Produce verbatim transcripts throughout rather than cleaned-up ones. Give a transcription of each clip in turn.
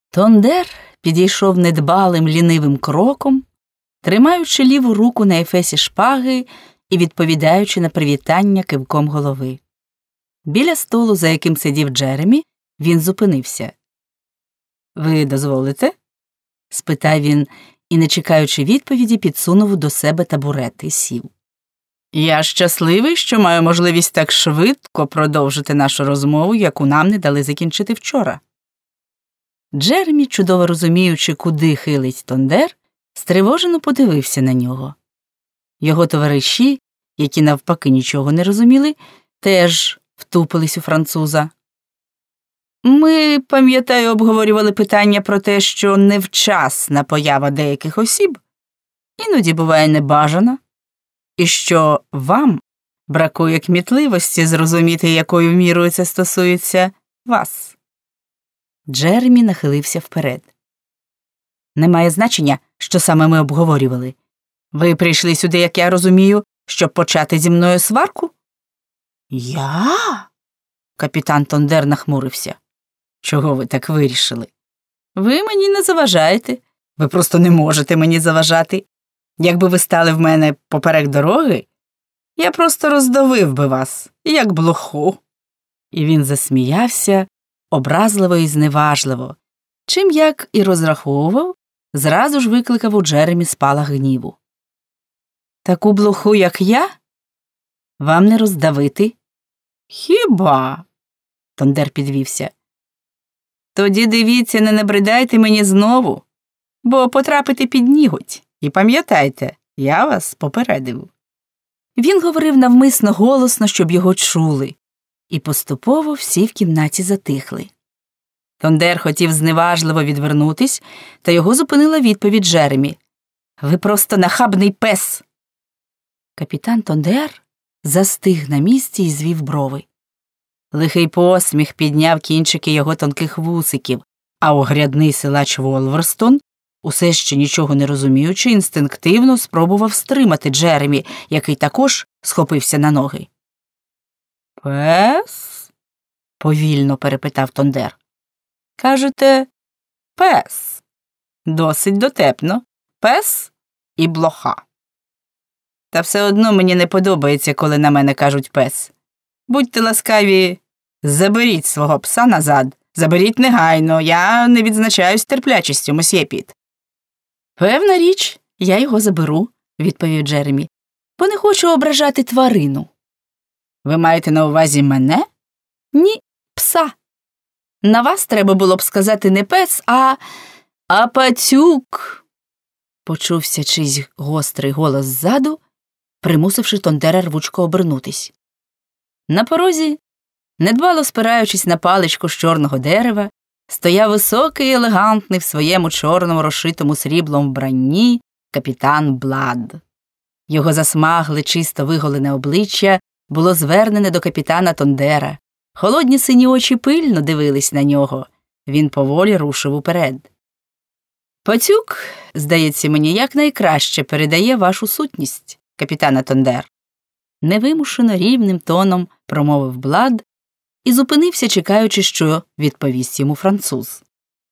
Тондер підійшов недбалим лінивим кроком, тримаючи ліву руку на ефесі шпаги і відповідаючи на привітання кивком голови. Біля столу, за яким сидів Джеремі, він зупинився. «Ви дозволите?» – спитав він і, не чекаючи відповіді, підсунув до себе табурет і сів. «Я щасливий, що маю можливість так швидко продовжити нашу розмову, яку нам не дали закінчити вчора». Джеремі, чудово розуміючи, куди хилить Тондер, стривожено подивився на нього. Його товариші, які навпаки нічого не розуміли, теж втупились у француза. «Ми, пам'ятаю, обговорювали питання про те, що невчасна поява деяких осіб іноді буває небажана, і що вам бракує кмітливості зрозуміти, якою мірою це стосується вас». Джеремі нахилився вперед. «Немає значення, що саме ми обговорювали. Ви прийшли сюди, як я розумію, щоб почати зі мною сварку?» «Я?» Капітан Тондер нахмурився. «Чого ви так вирішили? Ви мені не заважаєте. Ви просто не можете мені заважати. Якби ви стали в мене поперек дороги, я просто роздавив би вас, як блоху». І він засміявся образливо і зневажливо, чим, як і розраховував, зразу ж викликав у Джеремі спалах гніву. «Таку блоху, як я? Вам не роздавити?» «Хіба?» Тондер підвівся. «Тоді дивіться, не набридайте мені знову, бо потрапите під ніготь. І пам'ятайте, я вас попередив». Він говорив навмисно голосно, щоб його чули, і поступово всі в кімнаті затихли. Тондер хотів зневажливо відвернутись, та його зупинила відповідь Джеремі. «Ви просто нахабний пес!» Капітан Тондер застиг на місці і звів брови. Лихий посміх підняв кінчики його тонких вусиків, а огрядний силач Волверстон, усе ще нічого не розуміючи, інстинктивно спробував стримати Джеремі, який також схопився на ноги. «Пес?» – повільно перепитав Тондер. «Кажете, пес. Досить дотепно. Пес і блоха. Та все одно мені не подобається, коли на мене кажуть пес. Будьте ласкаві, заберіть свого пса назад. Заберіть негайно, я не відзначаюсь терплячістю, мосьє Піт». «Певна річ, я його заберу», – відповів Джеремі, «бо не хочу ображати тварину». «Ви маєте на увазі мене?» «Ні, пса. На вас треба було б сказати не пес, а... а пацюк». Почувся чийсь гострий голос ззаду, примусивши Тондера рвучко обернутись. На порозі, недбало спираючись на паличку з чорного дерева, стояв високий і елегантний в своєму чорному розшитому сріблом вбранні капітан Блад. Його засмагле, чисто виголене обличчя було звернене до капітана Тондера. Холодні сині очі пильно дивились на нього. Він поволі рушив уперед. «Пацюк, здається мені, якнайкраще передає вашу сутність, капітане Тондер», – невимушено рівним тоном промовив Блад і зупинився, чекаючи, що відповість йому француз.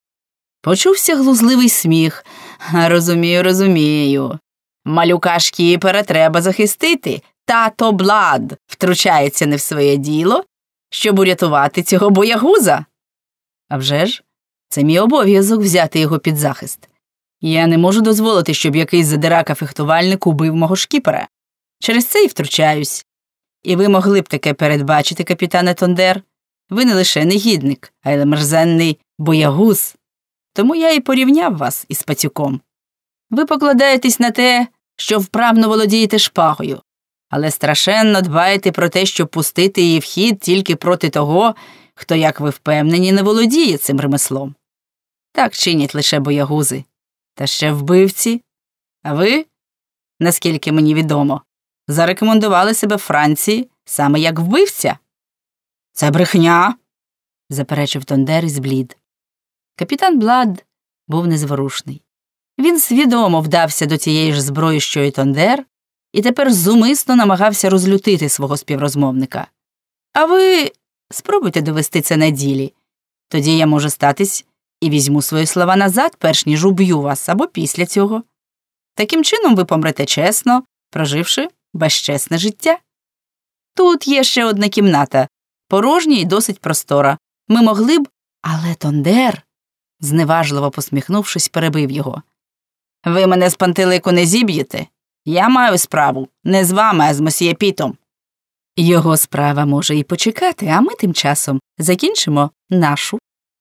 Почувся глузливий сміх. «Розумію, розумію. Малюка шкіпера треба захистити. Тато Блад втручається не в своє діло, щоб урятувати цього боягуза. А вже ж, це мій обов'язок взяти його під захист. Я не можу дозволити, щоб якийсь задирака-фехтувальник убив мого шкіпера. Через це і втручаюсь. І ви могли б таке передбачити, капітане Тондер. Ви не лише негідник, а й мерзенний боягуз. Тому я і порівняв вас із пацюком. Ви покладаєтесь на те, що вправно володієте шпагою, але страшенно дбаєте про те, щоб пустити її в хід тільки проти того, хто, як ви впевнені, не володіє цим ремеслом. Так чинять лише боягузи. Та ще вбивці. А ви, наскільки мені відомо, зарекомендували себе в Франції саме як вбивця. «Це брехня», – заперечив Тондер і зблід. Капітан Блад був незворушний. Він свідомо вдався до тієї ж зброї, що й Тондер, і тепер зумисно намагався розлютити свого співрозмовника. «А ви спробуйте довести це на ділі. Тоді я, може статись, і візьму свої слова назад, перш ніж уб'ю вас або після цього. Таким чином ви помрете чесно, проживши безчесне життя. Тут є ще одна кімната, порожня і досить простора. Ми могли б... Але Тондер, зневажливо посміхнувшись, перебив його. Ви мене з пантелику не зіб'єте? Я маю справу не з вами, а з мосьє Пітом. Його справа може і почекати, а ми тим часом закінчимо нашу